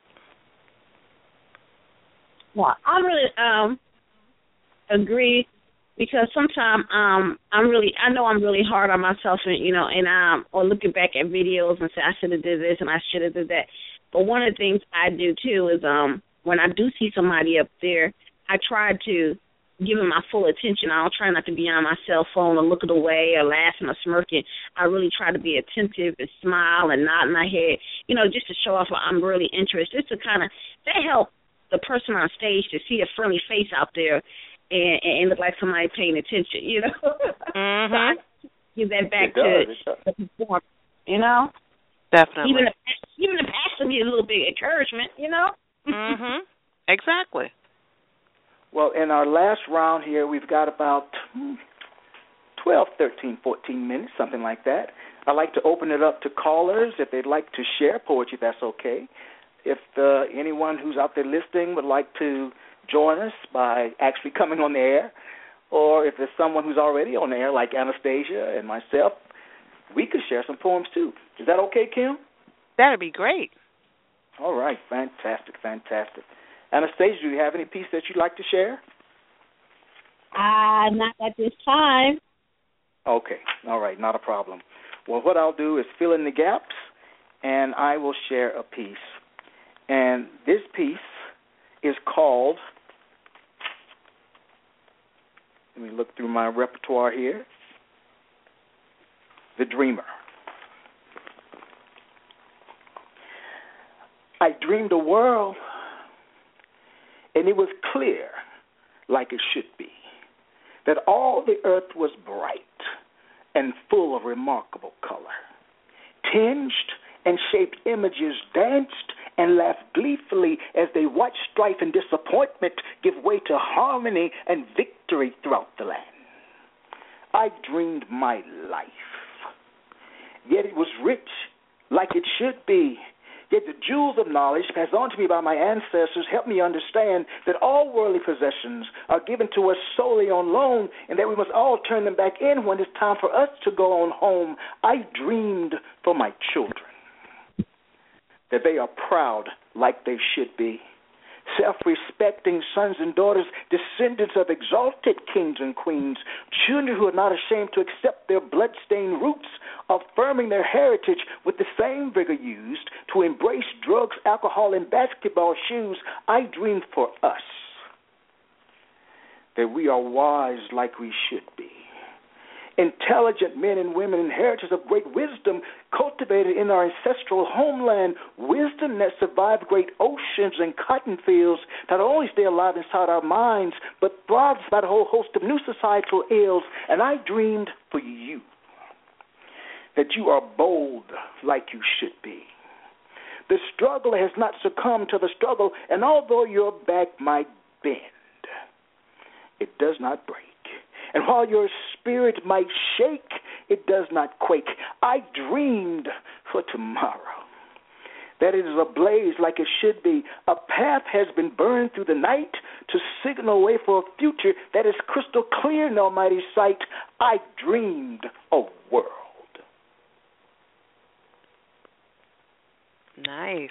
Well, I really agree, because sometimes I know I'm really hard on myself, and or looking back at videos and say I should have did this and I should have did that. But one of the things I do too is when I do see somebody up there, I try to give them my full attention. I don't try not to be on my cell phone or looking away or laughing or smirking. I really try to be attentive and smile and nod my head, just to show off I'm really interested. Just to that help the person on stage to see a friendly face out there and look like somebody paying attention, So I give that back to the performer, Definitely. Even the pastor needs a little bit of encouragement, Exactly. Well, in our last round here, we've got about 12, 13, 14 minutes, something like that. I'd like to open it up to callers if they'd like to share poetry, that's okay. If anyone who's out there listening would like to join us by actually coming on the air, or if there's someone who's already on the air, like Anastasia and myself, we could share some poems too. Is that okay, Kim? That'd be great. All right, fantastic. Anastasia, do you have any piece that you'd like to share? Not at this time. Okay, all right, not a problem. Well, what I'll do is fill in the gaps, and I will share a piece. And this piece is called, let me look through my repertoire here, The Dreamer. I dreamed a world, and it was clear, like it should be, that all the earth was bright and full of remarkable color. Tinged and shaped images danced and laughed gleefully as they watched strife and disappointment give way to harmony and victory throughout the land. I dreamed my life, yet it was rich, like it should be. Yet the jewels of knowledge passed on to me by my ancestors helped me understand that all worldly possessions are given to us solely on loan, and that we must all turn them back in when it's time for us to go on home. I dreamed for my children, that they are proud like they should be, self-respecting sons and daughters, descendants of exalted kings and queens, children who are not ashamed to accept their blood-stained roots, affirming their heritage with the same vigor used to embrace drugs, alcohol, and basketball shoes. I dream for us that we are wise like we should be, intelligent men and women, inheritors of great wisdom cultivated in our ancestral homeland, wisdom that survived great oceans and cotton fields, not only stay alive inside our minds, but thrives by a whole host of new societal ills. And I dreamed for you that you are bold like you should be. The struggle has not succumbed to the struggle, and although your back might bend, it does not break. And while your spirit might shake, it does not quake. I dreamed for tomorrow, that it is ablaze like it should be. A path has been burned through the night to signal a way for a future that is crystal clear in almighty sight. I dreamed a world Nice.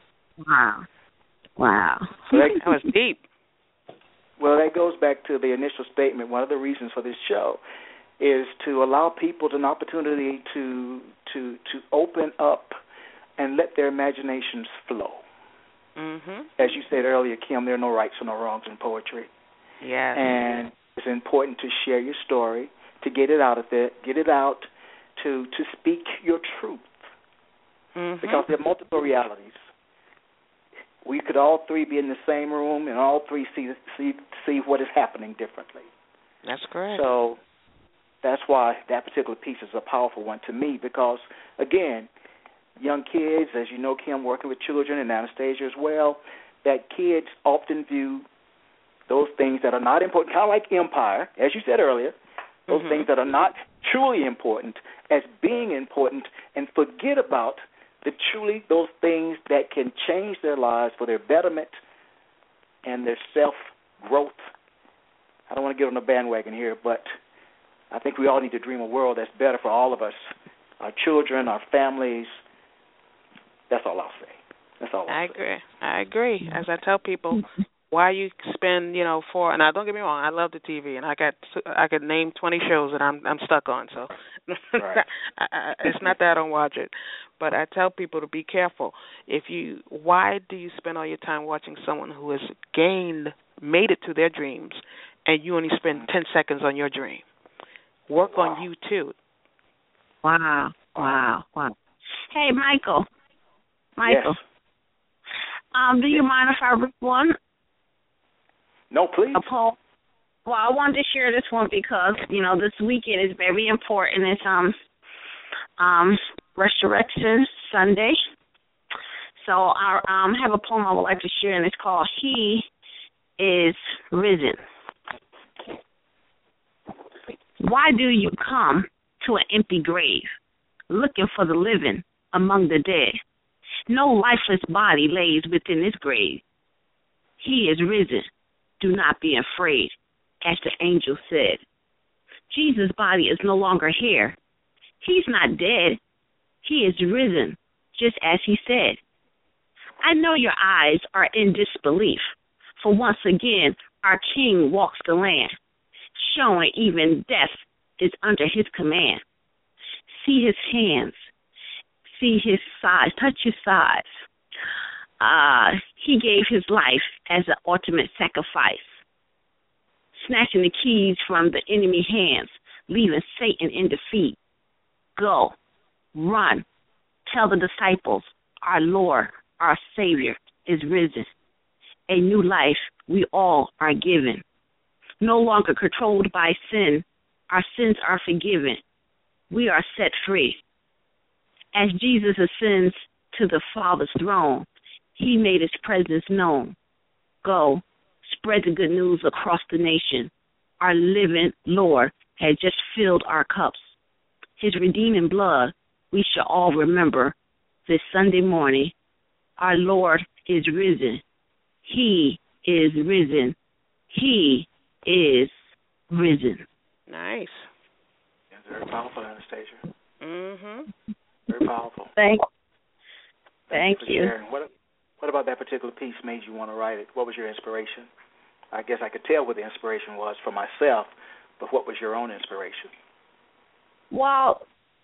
Wow. So that was deep. Well, that goes back to the initial statement. One of the reasons for this show is to allow people an opportunity to open up and let their imaginations flow. Mm-hmm. As you said earlier, Kim, there are no rights or no wrongs in poetry. Yes. And it's important to share your story, to get it out of there, get it out, to speak your truth. Mm-hmm. Because there are multiple realities. We could all three be in the same room and all three see what is happening differently. That's correct. So that's why that particular piece is a powerful one to me because, again, young kids, as you know, Kim, working with children and Anastasia as well, that kids often view those things that are not important, kind of like Empire, as you said earlier, those things that are not truly important as being important and forget about those things that can change their lives for their betterment and their self-growth. I don't want to get on the bandwagon here, but I think we all need to dream a world that's better for all of us, our children, our families. That's all I'll say. That's all I'll say. I agree. As I tell people, why you spend, and now don't get me wrong, I love the TV, and I could name 20 shows that I'm stuck on. So right. It's not that I don't watch it, but I tell people to be careful. Why do you spend all your time watching someone who has made it to their dreams, and you only spend 10 seconds on your dream? Work on you too. Wow. Hey, Michael. Yes. Do you mind if I read one? No, please. A poem. Well, I wanted to share this one because, this weekend is very important. It's Resurrection Sunday. So I have a poem I would like to share, and it's called He is Risen. Why do you come to an empty grave, looking for the living among the dead? No lifeless body lays within this grave. He is risen. Do not be afraid, as the angel said. Jesus' body is no longer here. He's not dead. He is risen, just as he said. I know your eyes are in disbelief, for once again our King walks the land, showing even death is under his command. See his hands, see his sides, touch his sides. He gave his life as an ultimate sacrifice, snatching the keys from the enemy hands, leaving Satan in defeat. Go, run, tell the disciples, our Lord, our Savior is risen. A new life we all are given. No longer controlled by sin, our sins are forgiven. We are set free. As Jesus ascends to the Father's throne, he made his presence known. Go, spread the good news across the nation. Our living Lord has just filled our cups. His redeeming blood we shall all remember this Sunday morning. Our Lord is risen. He is risen. He is risen. Nice. That's very powerful, Anastasia. Mm-hmm. Very powerful. Thank you. you. Sharing. What about that particular piece made you want to write it? What was your inspiration? I guess I could tell what the inspiration was for myself, but what was your own inspiration? Well,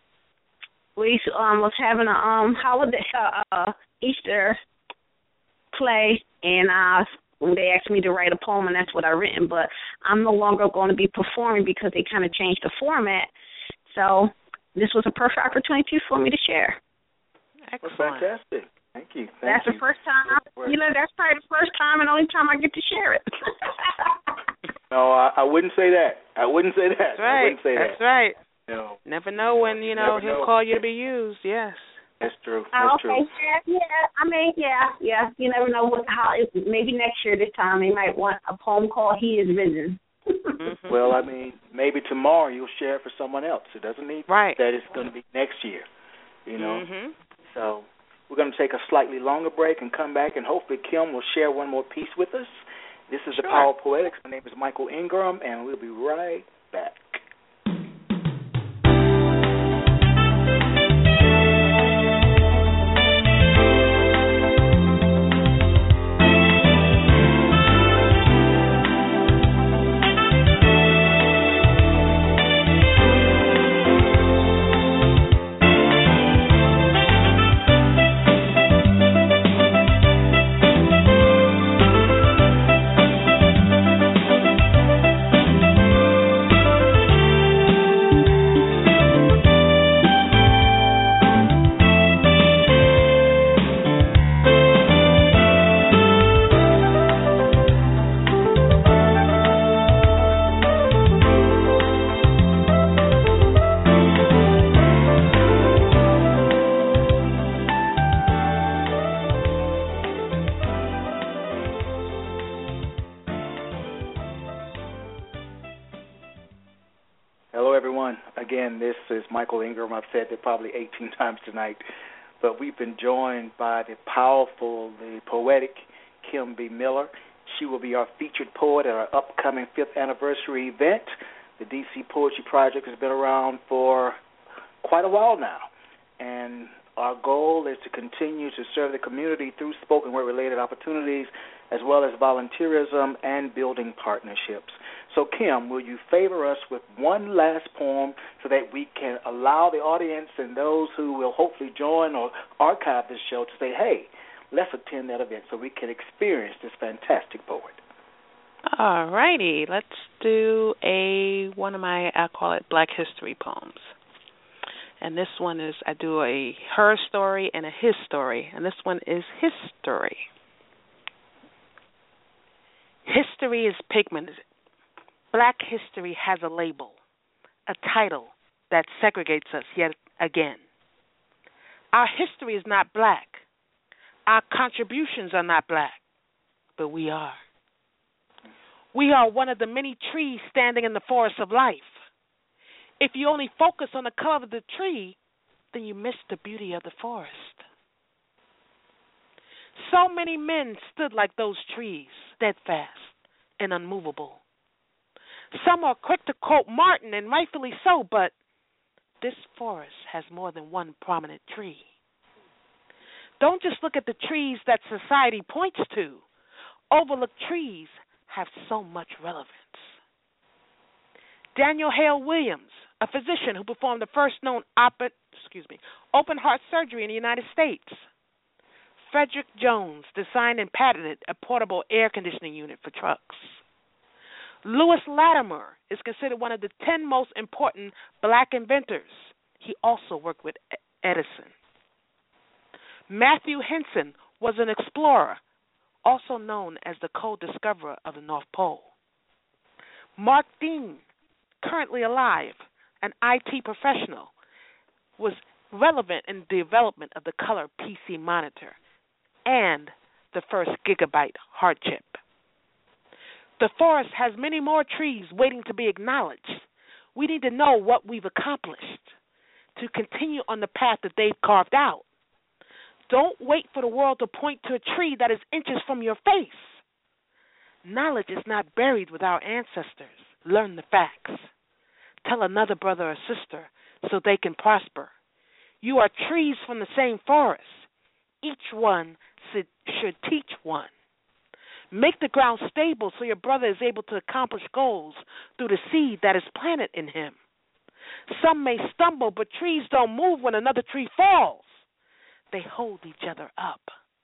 we was having a holiday Easter play, and they asked me to write a poem, and that's what I written. But I'm no longer going to be performing because they kind of changed the format. So this was a perfect opportunity for me to share. Excellent. Well, fantastic. Thank you. That's the first time. That's probably the first time and only time I get to share it. No, I wouldn't say that. I wouldn't say that. That's right. I wouldn't say That's that. right. No. Never know when, he'll call you to be used. Yes. That's true. That's true. Yeah. You never know maybe next year this time they might want a poem called He is Risen. Mm-hmm. Well, maybe tomorrow you'll share it for someone else. It doesn't mean that it's going to be next year, Mm-hmm. So we're going to take a slightly longer break and come back, and hopefully Kim will share one more piece with us. This is The Power of Poetics. My name is Michael Ingram, and we'll be right back. again, this is Michael Ingram. I've said it probably 18 times tonight, but we've been joined by the powerful, the poetic Kim B. Miller. She will be our featured poet at our upcoming 5th anniversary event. The DC Poetry Project has been around for quite a while now, and our goal is to continue to serve the community through spoken word-related opportunities as well as volunteerism and building partnerships. So, Kim, will you favor us with one last poem so that we can allow the audience and those who will hopefully join or archive this show to say, hey, let's attend that event so we can experience this fantastic poet? All righty. Let's do one of my, I call it Black History poems. And this one is, I do a her story and a his story. And this one is his story. History is pigmented. Black history has a label, a title that segregates us yet again. Our history is not black. Our contributions are not black, but we are. We are one of the many trees standing in the forest of life. If you only focus on the color of the tree, then you miss the beauty of the forest. So many men stood like those trees, steadfast and unmovable. Some are quick to quote Martin, and rightfully so, but this forest has more than one prominent tree. Don't just look at the trees that society points to. Overlooked trees have so much relevance. Daniel Hale Williams, a physician who performed the first known open heart surgery in the United States. Frederick Jones designed and patented a portable air conditioning unit for trucks. Lewis Latimer is considered one of the 10 most important black inventors. He also worked with Edison. Matthew Henson was an explorer, also known as the co-discoverer of the North Pole. Mark Dean, currently alive, an IT professional, was relevant in the development of the color PC monitor and the first gigabyte hard chip. The forest has many more trees waiting to be acknowledged. We need to know what we've accomplished to continue on the path that they've carved out. Don't wait for the world to point to a tree that is inches from your face. Knowledge is not buried with our ancestors. Learn the facts. Tell another brother or sister so they can prosper. You are trees from the same forest. Each one should teach one. Make the ground stable so your brother is able to accomplish goals through the seed that is planted in him. Some may stumble, but trees don't move when another tree falls. They hold each other up.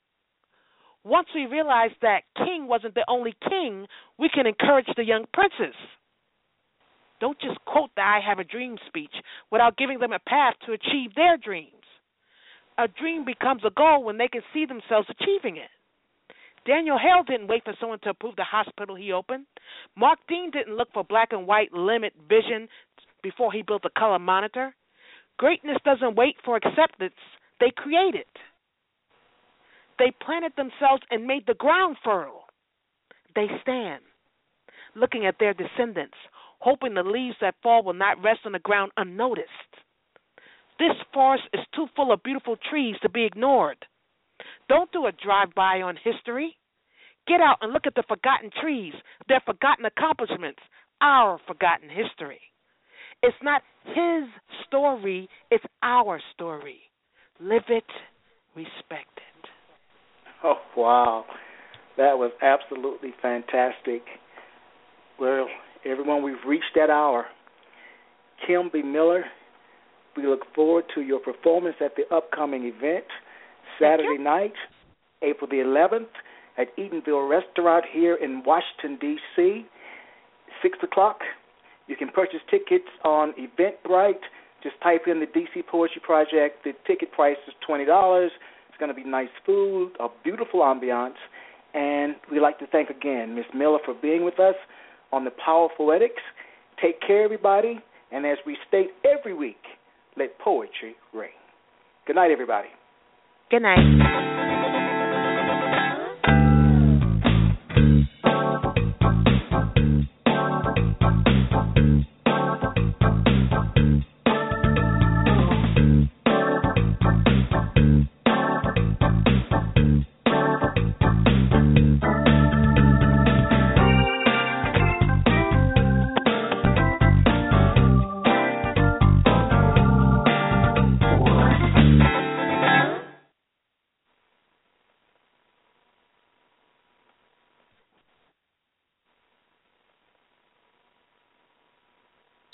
Once we realize that king wasn't the only king, we can encourage the young princes. Don't just quote the I have a dream speech without giving them a path to achieve their dreams. A dream becomes a goal when they can see themselves achieving it. Daniel Hale didn't wait for someone to approve the hospital he opened. Mark Dean didn't look for black and white limit vision before he built a color monitor. Greatness doesn't wait for acceptance. They create it. They planted themselves and made the ground fertile. They stand, looking at their descendants, hoping the leaves that fall will not rest on the ground unnoticed. This forest is too full of beautiful trees to be ignored. Don't do a drive-by on history. Get out and look at the forgotten trees, their forgotten accomplishments, our forgotten history. It's not his story, it's our story. Live it, respect it. Oh, wow. That was absolutely fantastic. Well, everyone, we've reached that hour. Kim B. Miller, we look forward to your performance at the upcoming event, Saturday night, April the 11th, at Edenville Restaurant here in Washington, D.C., 6 o'clock. You can purchase tickets on Eventbrite. Just type in the DC Poetry Project. The ticket price is $20. It's going to be nice food, a beautiful ambiance, and we'd like to thank again Ms. Miller for being with us on the Power of Poetics. Take care, everybody, and as we state every week, let poetry ring. Good night, everybody. Good night.